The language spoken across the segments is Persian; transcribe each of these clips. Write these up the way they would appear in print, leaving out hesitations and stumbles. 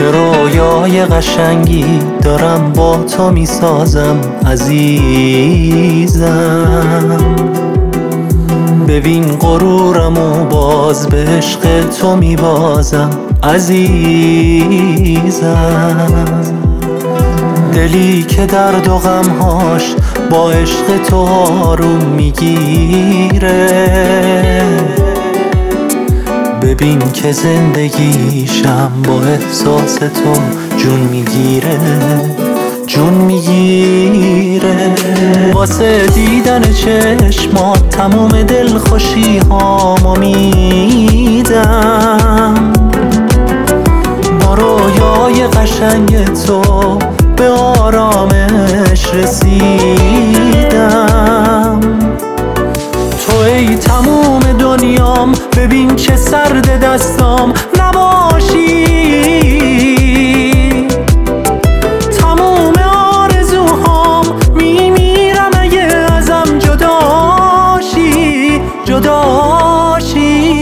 چه رویای قشنگی دارم با تو میسازم عزیزم. ببین غرورمو باز به عشق تو میبازم عزیزم. دلی که درد و غمهاش با عشق تو آروم میگیره، ببین که زندگیشم با احساس تو جون میگیره، جون میگیره. واسه دیدن چشمات تموم دلخوشی هامو میدم، با رویای قشنگ تو به آرامش رسیدم. تو ای تموم دنیام، ببین چه سرد دستام نباشی. تموم آرزوهام میمیرم اگه ازم جداشی، جداشی.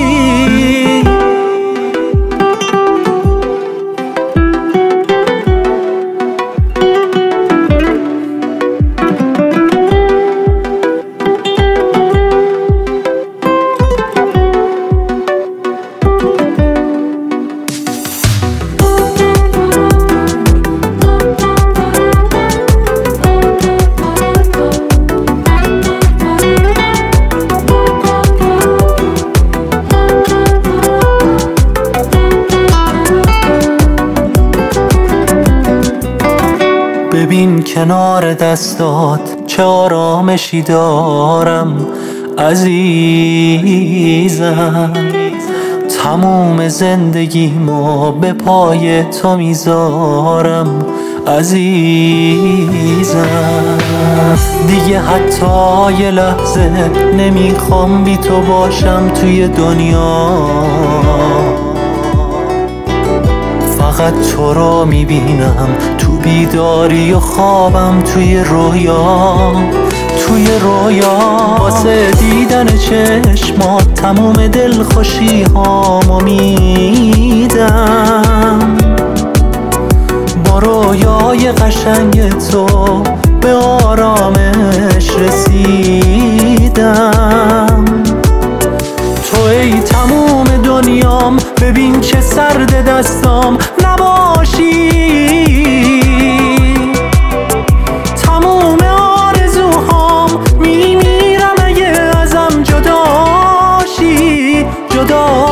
ببین کنار دستات چه آرامشی دارم عزیزم. تموم زندگیمو به پای تو میذارم عزیزم. دیگه حتی یه لحظه نمیخوام بی تو باشم توی دنیا، فقط تو رو میبینم تو بیداری و خوابم توی رویا، توی رویا. واسه دیدن چشمات تموم دلخوشی هامو میدم، با رویای قشنگ تو به آرامش رسیدم. تو ای تموم دنیام، ببین چه سرد دستام نباشی. تموم آرزوهام میمیرم اگه ازم جداشی، جدا